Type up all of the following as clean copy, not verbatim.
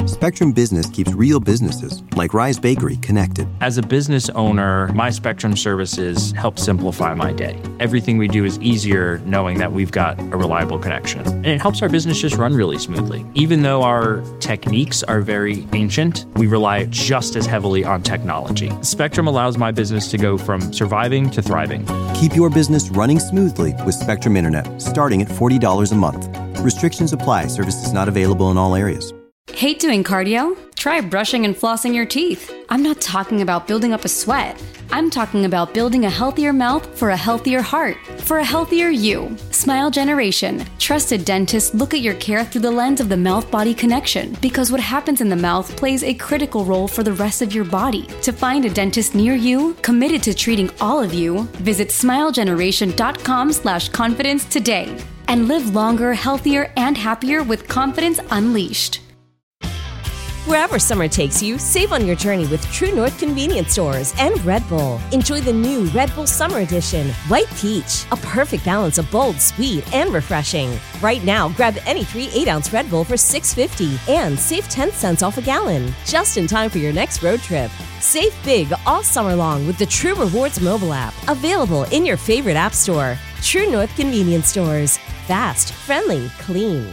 Spectrum Business keeps real businesses, like Rise Bakery, connected. As a business owner, my Spectrum services help simplify my day. Everything we do is easier knowing that we've got a reliable connection. And it helps our business just run really smoothly. Even though our techniques are very ancient, we rely just as heavily on technology. Spectrum allows my business to go from surviving to thriving. Keep your business running smoothly with Spectrum Internet, starting at $40 a month. Restrictions apply. Services not available in all areas. Hate doing cardio? Try brushing and flossing your teeth. I'm not talking about building up a sweat. I'm talking about building a healthier mouth for a healthier heart, for a healthier you. Smile Generation. Trusted dentists look at your care through the lens of the mouth-body connection, because what happens in the mouth plays a critical role for the rest of your body. To find a dentist near you, committed to treating all of you, visit smilegeneration.com/confidence today. And live longer, healthier, and happier with confidence unleashed. Wherever summer takes you, save on your journey with True North Convenience Stores and Red Bull. Enjoy the new Red Bull Summer Edition, White Peach, a perfect balance of bold, sweet, and refreshing. Right now, grab any 3 8-ounce Red Bull for $6.50 and save 10 cents off a gallon, just in time for your next road trip. Save big all summer long with the True Rewards mobile app, available in your favorite app store. True North Convenience Stores. Fast, friendly, clean.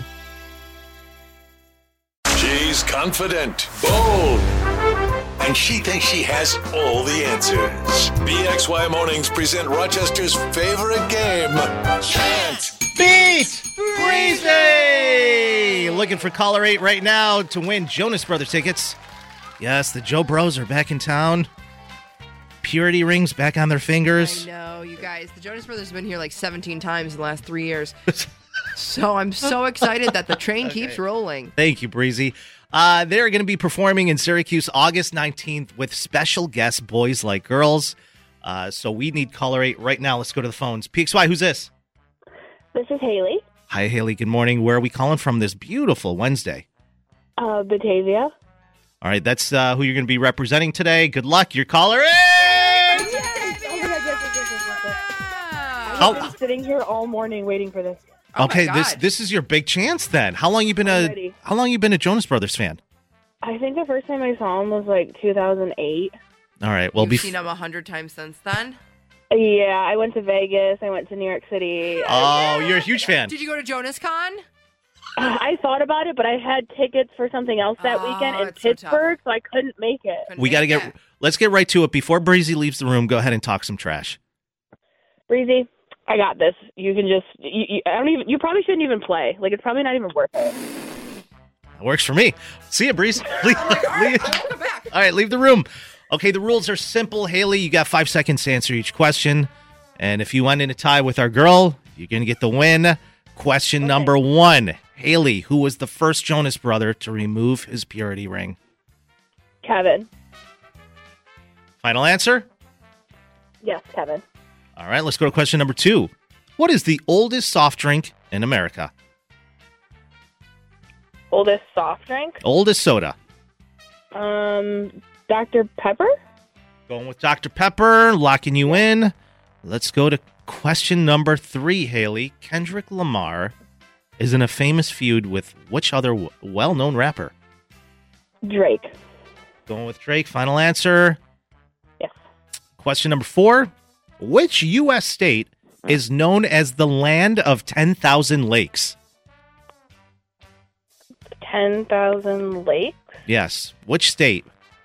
She's confident, bold, and she thinks she has all the answers. BXY Mornings present Rochester's favorite game, Chant Beat Breezy! Looking for caller 8 right now to win Jonas Brothers tickets. Yes, the Joe Bros are back in town. Purity rings back on their fingers. I know, you guys. The Jonas Brothers have been here like 17 times in the last 3 years. So I'm so excited that the train keeps rolling. Thank you, Breezy. They're going to be performing in Syracuse August 19th with special guests, Boys Like Girls. So we need caller 8 right now. Let's go to the phones. PXY, who's this? This is Haley. Hi, Haley. Good morning. Where are we calling from this beautiful Wednesday? Batavia. All right, that's who you're going to be representing today. Good luck. Your caller 8! I've been sitting here all morning waiting for this. Okay, this is your big chance then. How long you been a Jonas Brothers fan? I think the first time I saw him was like 2008. All right, well, You've seen him 100 times since then? Yeah, I went to Vegas. I went to New York City. Oh, you're a huge fan. Did you go to Jonas Con? I thought about it, but I had tickets for something else that weekend in Pittsburgh, so I couldn't make it. Let's get right to it. Before Breezy leaves the room, go ahead and talk some trash. Breezy, I got this. You can just, you probably shouldn't even play. Like, it's probably not even worth it. That works for me. See ya, Breeze. All right, leave the room. Okay, the rules are simple. Haley, you got 5 seconds to answer each question. And if you end in a tie with our girl, you're going to get the win. Question number 1. Haley, who was the first Jonas brother to remove his purity ring? Kevin. Final answer? Yes, Kevin. All right, let's go to question number 2. What is the oldest soft drink in America? Oldest soft drink? Oldest soda. Dr. Pepper? Going with Dr. Pepper, locking you in. Let's go to question number 3, Haley. Kendrick Lamar is in a famous feud with which other well-known rapper? Drake. Going with Drake. Final answer? Yes. Question number 4. Which U.S. state is known as the land of 10,000 lakes? 10,000 lakes? Yes. Which state?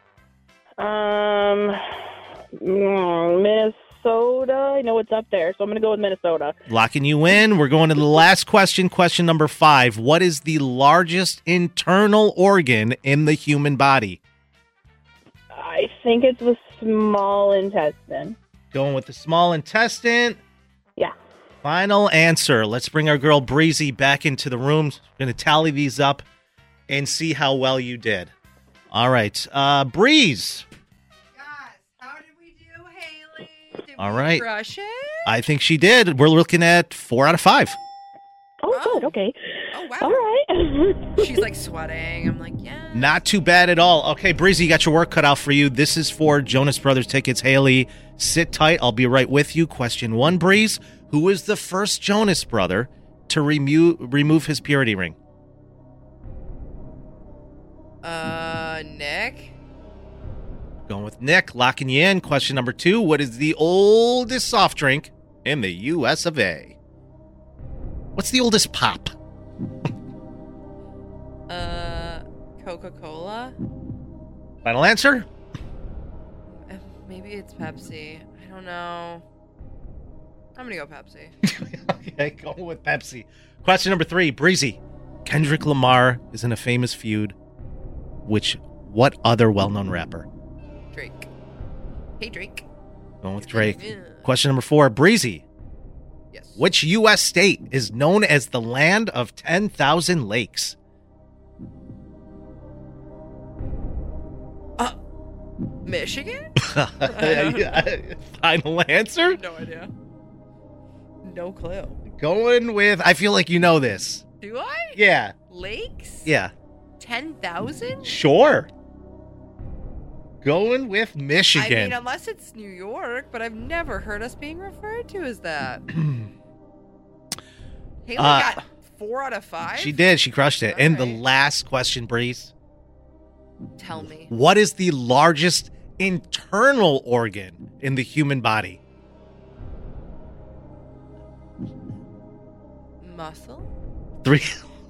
Minnesota. I know it's up there, so I'm going to go with Minnesota. Locking you in. We're going to the last question, question number 5. What is the largest internal organ in the human body? I think it's the small intestine. Going with the small intestine. Yeah. Final answer. Let's bring our girl Breezy back into the room. We're going to tally these up and see how well you did. All right. Breeze. How did we do, Haley? All right. Crush it? I think she did. We're looking at 4 out of 5. Oh, good. Okay. Oh, wow. All right. She's like sweating. I'm like, yeah. Not too bad at all. Okay, Breezy, you got your work cut out for you. This is for Jonas Brothers tickets. Haley, sit tight. I'll be right with you. Question 1, Breeze. Who was the first Jonas brother to remove his purity ring? Nick? Going with Nick, locking you in. Question number 2. What is the oldest soft drink in the U.S. of A? What's the oldest pop? Coca-Cola? Final answer? Maybe it's Pepsi. I don't know. I'm going to go Pepsi. Okay, going with Pepsi. Question number 3. Breezy. Kendrick Lamar is in a famous feud. What other well-known rapper? Drake. Hey, Drake. Going with Drake. Question number 4. Breezy. Yes. Which U.S. state is known as the land of 10,000 lakes? Michigan? Final answer? No idea. No clue. Going with, I feel like you know this. Do I? Yeah. Lakes? Yeah. 10,000? Sure. Going with Michigan. I mean, unless it's New York, but I've never heard us being referred to as that. Haley got 4 out of 5? She did. She crushed it. All And the right. last question, Breeze. Tell me. What is the largest internal organ in the human body? Muscle? 3.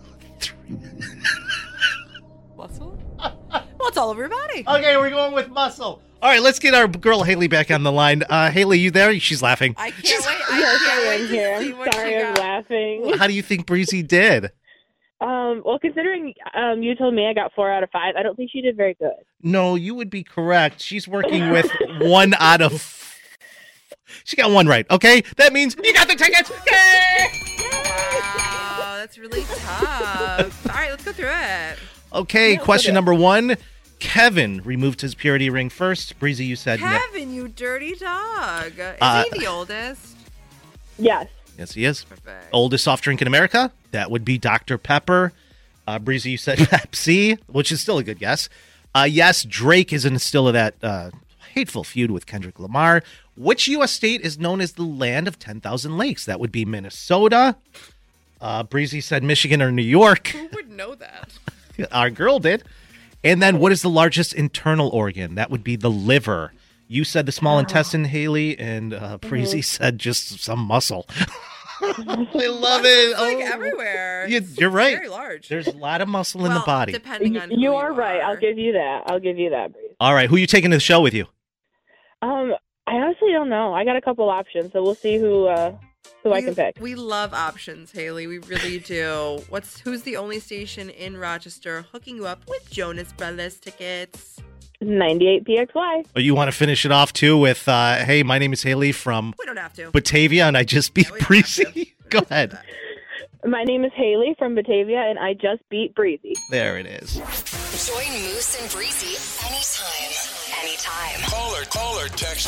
Muscle? Well, it's all over your body. Okay, we're going with muscle. All right, let's get our girl Haley back on the line. Haley, you there? She's laughing. I can't wait. Yes, I can't I wait am to here. see I'm what sorry, you I'm got. laughing. How do you think Breezy did? Well, considering you told me I got 4 out of 5, I don't think she did very good. No, you would be correct. She's working with 1 out of... She got 1 right, okay? That means you got the tickets! Yay! Wow, that's really tough. All right, let's go through it. Okay, question number 1. Kevin removed his purity ring first. Breezy, you said... Kevin, you dirty dog. Is he the oldest? Yes. Yes, he is. Perfect. Oldest soft drink in America? That would be Dr. Pepper. Breezy, you said Pepsi, which is still a good guess. Yes, Drake is still in that hateful feud with Kendrick Lamar. Which U.S. state is known as the land of 10,000 lakes? That would be Minnesota. Breezy said Michigan or New York. Who would know that? Our girl did. And then what is the largest internal organ? That would be the liver. You said the small intestine, Haley, and Breezy said just some muscle. I love it. It's like everywhere. You're right. Very large. There's a lot of muscle in the body. Depending on who You are right. I'll give you that. Breeze. All right, who are you taking to the show with you? I honestly don't know. I got a couple options, so we'll see who I can pick. We love options, Haley. We really do. Who's the only station in Rochester hooking you up with Jonas Brothers tickets? 98 PXY. Or you want to finish it off too with, hey, my name is Haley from We don't have to. Batavia, and I just beat we don't have to. Breezy. Go ahead. My name is Haley from Batavia, and I just beat Breezy. There it is. Join Moose and Breezy anytime. Call or text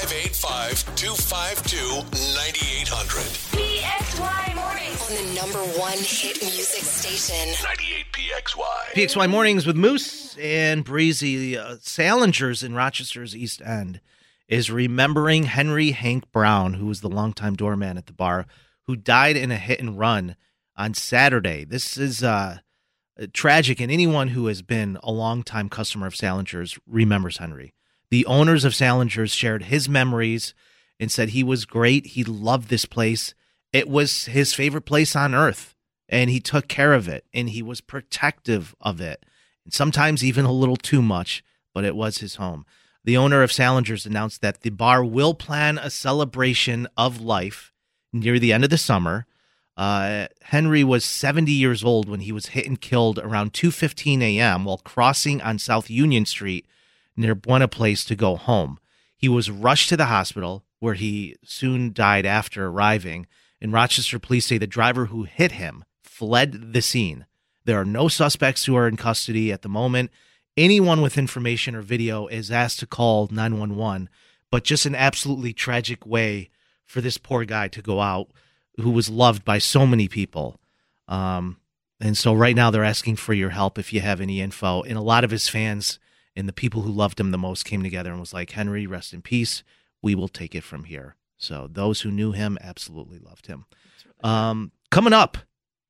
585-252-9800. PXY Mornings on the #1 hit music station. 98 PXY. PXY Mornings with Moose and Breezy. Salinger's in Rochester's East End is remembering Henry Hank Brown, who was the longtime doorman at the bar, who died in a hit and run on Saturday. This is tragic, and anyone who has been a longtime customer of Salinger's remembers Henry. The owners of Salinger's shared his memories and said he was great. He loved this place. It was his favorite place on earth, and he took care of it, and he was protective of it, and sometimes even a little too much, but it was his home. The owner of Salinger's announced that the bar will plan a celebration of life near the end of the summer. Henry was 70 years old when he was hit and killed around 2:15 a.m. while crossing on South Union Street near Buena Place to go home. He was rushed to the hospital, where he soon died after arriving, and Rochester police say the driver who hit him fled the scene. There are no suspects who are in custody at the moment. Anyone with information or video is asked to call 911, but just an absolutely tragic way for this poor guy to go out, who was loved by so many people. And so right now they're asking for your help if you have any info. And a lot of his fans and the people who loved him the most came together and was like, Henry, rest in peace. We will take it from here. So those who knew him absolutely loved him. Coming up,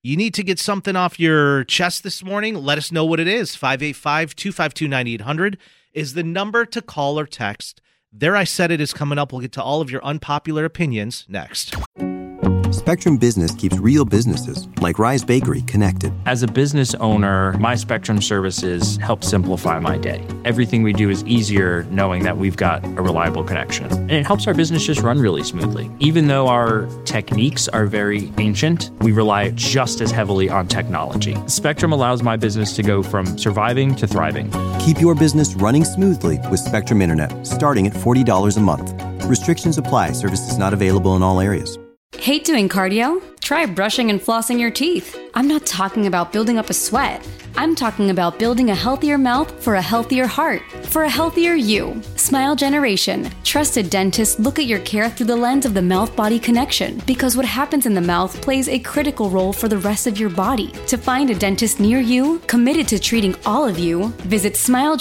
You need to get something off your chest this morning? Let us know what it is. 585-252-9800 is the number to call or text. There I Said It is coming up. We'll get to all of your unpopular opinions next. Spectrum Business keeps real businesses, like Rise Bakery, connected. As a business owner, my Spectrum services help simplify my day. Everything we do is easier knowing that we've got a reliable connection. And it helps our business just run really smoothly. Even though our techniques are very ancient, we rely just as heavily on technology. Spectrum allows my business to go from surviving to thriving. Keep your business running smoothly with Spectrum Internet, starting at $40 a month. Restrictions apply. Services not available in all areas. Hate doing cardio? Try brushing and flossing your teeth. I'm not talking about building up a sweat. I'm talking about building a healthier mouth for a healthier heart, for a healthier you. Smile Generation. Trusted dentists look at your care through the lens of the mouth-body connection, because what happens in the mouth plays a critical role for the rest of your body. To find a dentist near you, committed to treating all of you, visit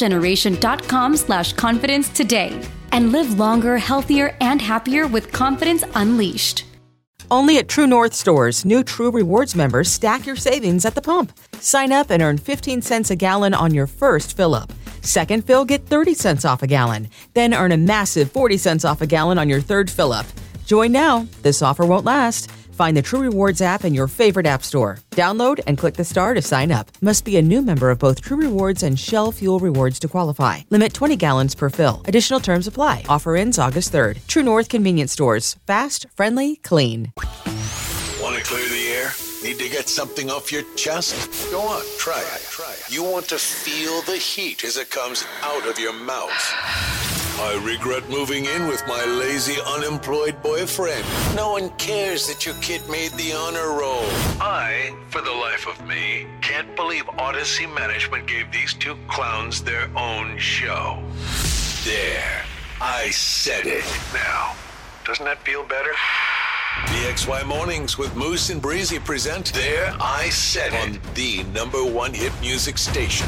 smilegeneration.com/confidence today and live longer, healthier, and happier with confidence unleashed. Only at True North stores, new True Rewards members stack your savings at the pump. Sign up and earn 15 cents a gallon on your first fill-up. Second fill, get 30 cents off a gallon. Then earn a massive 40 cents off a gallon on your third fill-up. Join now. This offer won't last. Find the True Rewards app in your favorite app store. Download and click the star to sign up. Must be a new member of both True Rewards and Shell Fuel Rewards to qualify. Limit 20 gallons per fill. Additional terms apply. Offer ends August 3rd. True North Convenience Stores. Fast, friendly, clean. Want to clear the air? Need to get something off your chest? Go on, try it. You want to feel the heat as it comes out of your mouth. I regret moving in with my lazy, unemployed boyfriend. No one cares that your kid made the honor roll. I, for the life of me, can't believe Odyssey Management gave these two clowns their own show. There, I said it. Now, doesn't that feel better? BXY Mornings with Moose and Breezy present There I Said It on the #1 hit music station.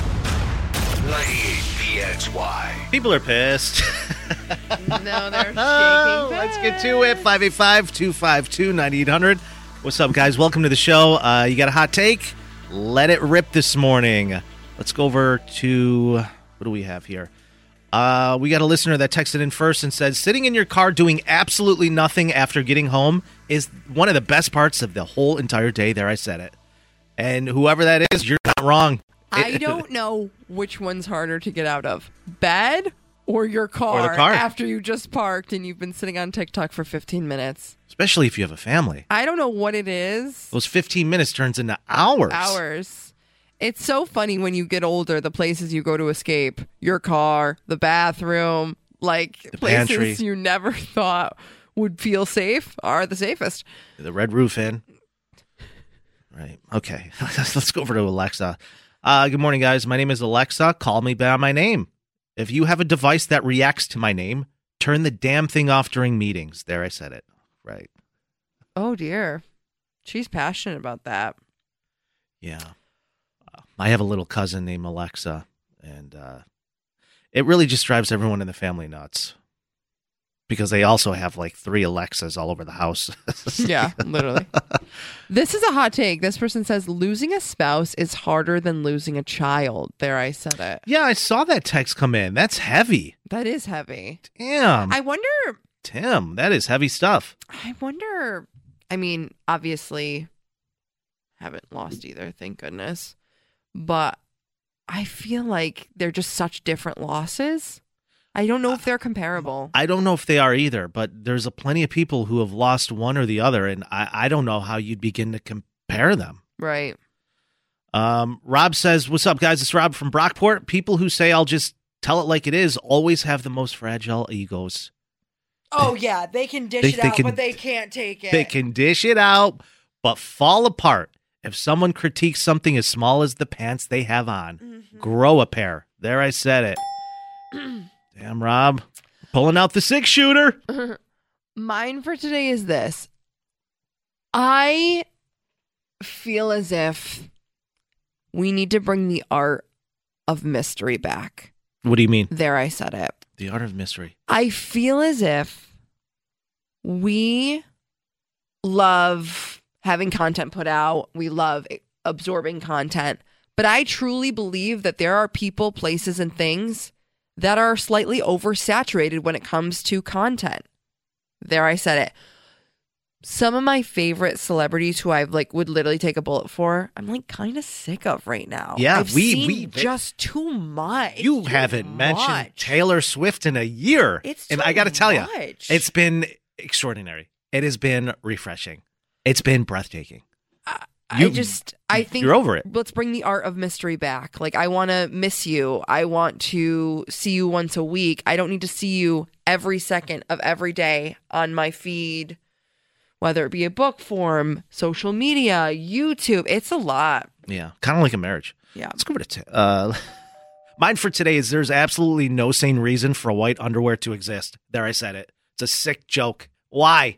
98 BXY. People are pissed. No, they're shaking back. Let's get to it. 585-252-9800. What's up, guys? Welcome to the show. You got a hot take? Let it rip this morning. Let's go over to, what do we have here? We got a listener that texted in first and said, sitting in your car doing absolutely nothing after getting home is one of the best parts of the whole entire day. There, I said it. And whoever that is, you're not wrong. I don't know which one's harder to get out of, bed or your car, Or the car. after you just parked and you've been sitting on TikTok for 15 minutes. Especially if you have a family. I don't know what it is. Those 15 minutes turns into hours. It's so funny when you get older, the places you go to escape, your car, the bathroom, like The places pantry. you never thought would feel safe are the safest. The Red Roof Inn. Right. Okay. Let's go over to Alexa. Good morning, guys. My name is Alexa. Call me by my name. If you have a device that reacts to my name, turn the damn thing off during meetings. There, I said it. Right. Oh, dear. She's passionate about that. Yeah. I have a little cousin named Alexa, and it really just drives everyone in the family nuts because they also have like 3 Alexas all over the house. Yeah, literally. This is a hot take. This person says losing a spouse is harder than losing a child. There, I said it. Yeah, I saw that text come in. That's heavy. That is heavy. Damn. I wonder, Tim, that is heavy stuff. I mean, obviously, haven't lost either, thank goodness. But I feel like they're just such different losses. I don't know if they're comparable. I don't know if they are either, but there's plenty of people who have lost one or the other, and I don't know how you'd begin to compare them. Right. Rob says, what's up, guys? It's Rob from Brockport. People who say I'll just tell it like it is always have the most fragile egos. Oh, yeah. They can dish it out, but they can't take it. They can dish it out, but fall apart. If someone critiques something as small as the pants they have on, grow a pair. There, I said it. Damn, Rob. Pulling out the 6-shooter. Mine for today is this. I feel as if we need to bring the art of mystery back. What do you mean? There, I said it. The art of mystery. I feel as if we love having content put out. We love absorbing content. But I truly believe that there are people, places, and things that are slightly oversaturated when it comes to content. There, I said it. Some of my favorite celebrities who I've would literally take a bullet for, I'm kind of sick of right now. Yeah, I've seen just too much. You haven't mentioned Taylor Swift in a year. And I got to tell you, it's been extraordinary. It has been refreshing. It's been breathtaking. I think you're over it. Let's bring the art of mystery back. I want to miss you. I want to see you once a week. I don't need to see you every second of every day on my feed, whether it be a book form, social media, YouTube. It's a lot. Yeah, kind of like a marriage. Yeah. Let's go over to mine for today is there's absolutely no sane reason for white underwear to exist. There, I said it. It's a sick joke. Why?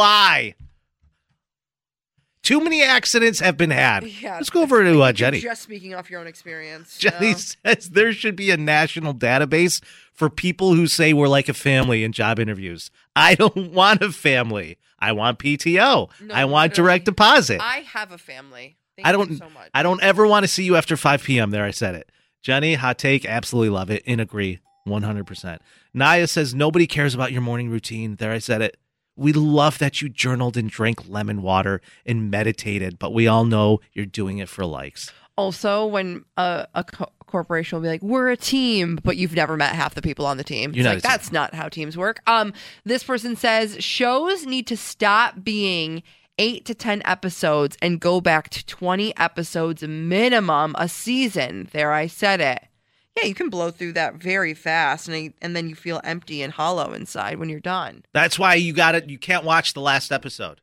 Too many accidents have been had. Yeah, let's go over to Jenny. Just speaking off your own experience. Jenny says there should be a national database for people who say we're like a family in job interviews. I don't want a family. I want PTO. No, I want direct deposit. I have a family. Thank you so much. I don't ever want to see you after 5 p.m. There, I said it. Jenny, hot take, absolutely love it and agree 100%. Naya says nobody cares about your morning routine. There, I said it. We love that you journaled and drank lemon water and meditated, but we all know you're doing it for likes. Also, when a corporation will be like, we're a team, but you've never met half the people on the team. That's not how teams work. This person says shows need to stop being 8 to 10 episodes and go back to 20 episodes minimum a season. There, I said it. Yeah, you can blow through that very fast, and then you feel empty and hollow inside when you're done. That's why you can't watch the last episode.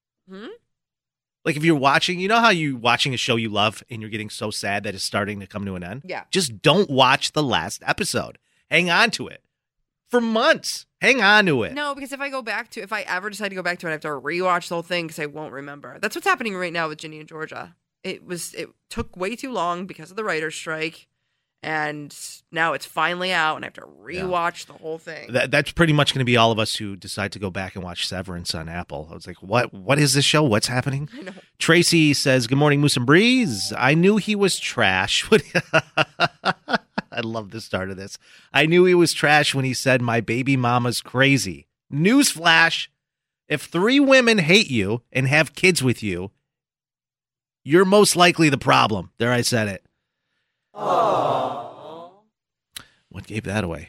If you're watching, you know how you watching a show you love and you're getting so sad that it's starting to come to an end? Yeah. Just don't watch the last episode. Hang on to it. For months. Hang on to it. No, because if I ever decide to go back to it, I have to rewatch the whole thing because I won't remember. That's what's happening right now with Ginny and Georgia. It took way too long because of the writer's strike. And now it's finally out, and I have to rewatch the whole thing. That's pretty much going to be all of us who decide to go back and watch Severance on Apple. I was like, what is this show? What's happening? I know. Tracy says, good morning, Moose and Breeze. I knew he was trash. I love the start of this. I knew he was trash when he said, my baby mama's crazy. Newsflash, if 3 women hate you and have kids with you, you're most likely the problem. There, I said it. Aww. What gave that away?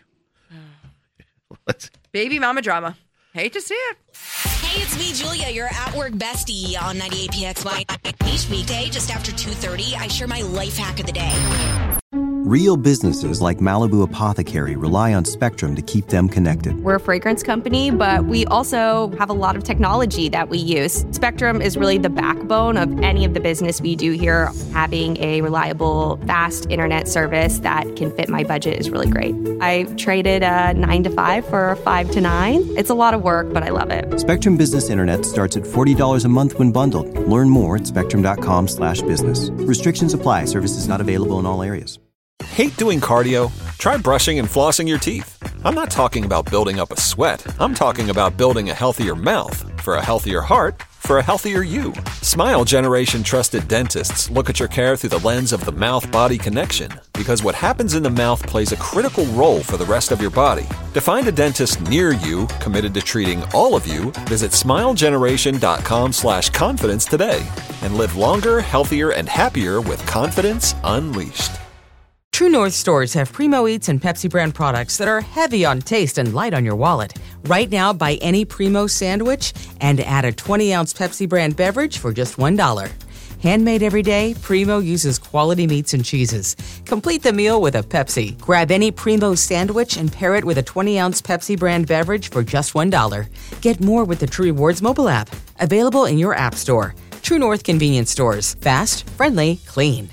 Baby mama drama. Hate to see it. Hey, it's me, Julia, your at-work bestie on 98PXY. Each weekday, just after 2:30, I share my life hack of the day. Real businesses like Malibu Apothecary rely on Spectrum to keep them connected. We're a fragrance company, but we also have a lot of technology that we use. Spectrum is really the backbone of any of the business we do here. Having a reliable, fast internet service that can fit my budget is really great. I've traded a 9 to 5 for a 5 to 9. It's a lot of work, but I love it. Spectrum Business Internet starts at $40 a month when bundled. Learn more at spectrum.com/business. Restrictions apply. Services not available in all areas. Hate doing cardio? Try brushing and flossing your teeth. I'm not talking about building up a sweat. I'm talking about building a healthier mouth for a healthier heart for a healthier you. Smile Generation trusted dentists look at your care through the lens of the mouth-body connection because what happens in the mouth plays a critical role for the rest of your body. To find a dentist near you committed to treating all of you, visit smilegeneration.com/confidence today and live longer, healthier, and happier with confidence unleashed. True North stores have Primo Eats and Pepsi brand products that are heavy on taste and light on your wallet. Right now, buy any Primo sandwich and add a 20-ounce Pepsi brand beverage for just $1. Handmade every day, Primo uses quality meats and cheeses. Complete the meal with a Pepsi. Grab any Primo sandwich and pair it with a 20-ounce Pepsi brand beverage for just $1. Get more with the True Rewards mobile app. Available in your app store. True North convenience stores. Fast, friendly, clean.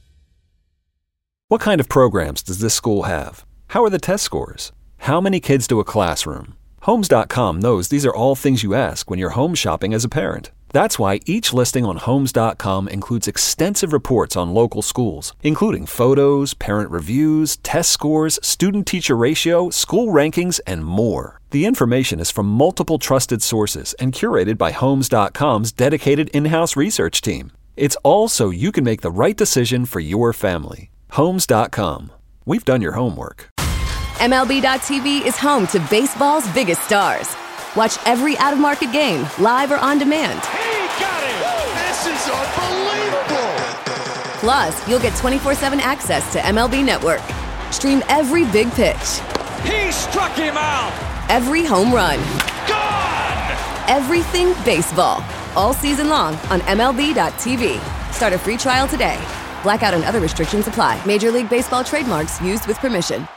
What kind of programs does this school have? How are the test scores? How many kids to a classroom? Homes.com knows these are all things you ask when you're home shopping as a parent. That's why each listing on Homes.com includes extensive reports on local schools, including photos, parent reviews, test scores, student-teacher ratio, school rankings, and more. The information is from multiple trusted sources and curated by Homes.com's dedicated in-house research team. It's all so you can make the right decision for your family. Homes.com. We've done your homework. MLB.tv is home to baseball's biggest stars. Watch every out-of-market game, live or on demand. He got it! This is unbelievable! Plus, you'll get 24/7 access to MLB Network. Stream every big pitch. He struck him out! Every home run. Gone! Everything baseball. All season long on MLB.tv. Start a free trial today. Blackout and other restrictions apply. Major League Baseball trademarks used with permission.